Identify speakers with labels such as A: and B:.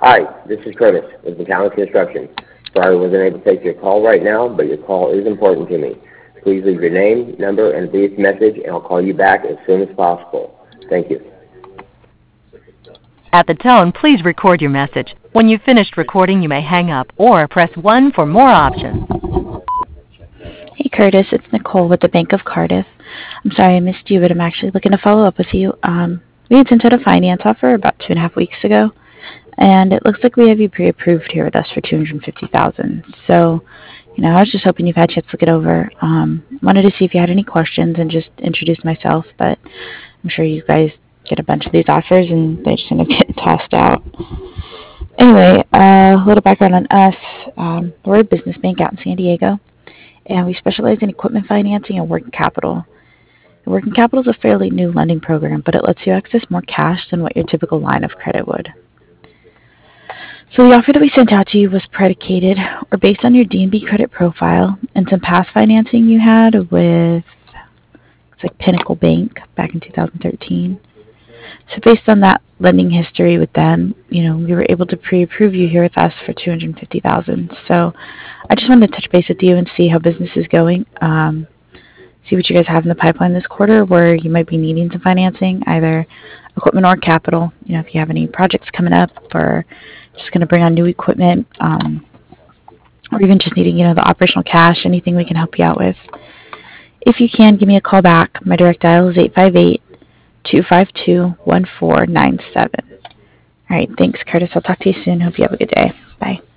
A: Hi, this is Curtis with McAllen Construction. Sorry I wasn't able to take your call right now, but your call is important to me. Please leave your name, number, and a brief message, and I'll call you back as soon as possible. Thank you.
B: At the tone, please record your message. When you've finished recording, you may hang up or press 1 for more options.
C: Hey Curtis, it's Nicole with the Bank of Cardiff. I'm sorry I missed you, but I'm actually looking to follow up with you. We had sent out a finance offer about 2.5 weeks ago, and it looks like we have you pre-approved here with us for $250,000. So, I was just hoping you've had a chance to look it over. Wanted to see if you had any questions and just introduce myself, but I'm sure you guys get a bunch of these offers and they just end up getting tossed out. Anyway, a little background on us. We're a business bank out in San Diego, and we specialize in equipment financing and working capital. Working capital is a fairly new lending program, but it lets you access more cash than what your typical line of credit would. So the offer that we sent out to you was predicated or based on your D&B credit profile and some past financing you had with Pinnacle Bank back in 2013. So based on that lending history with them, we were able to pre-approve you here with us for $250,000. So I just wanted to touch base with you and see how business is going. See what you guys have in the pipeline this quarter where you might be needing some financing, either equipment or capital. If you have any projects coming up or just going to bring on new equipment, or even just needing, the operational cash, anything we can help you out with. If you can, give me a call back. My direct dial is 858-252-1497. All right, thanks, Curtis. I'll talk to you soon. Hope you have a good day. Bye.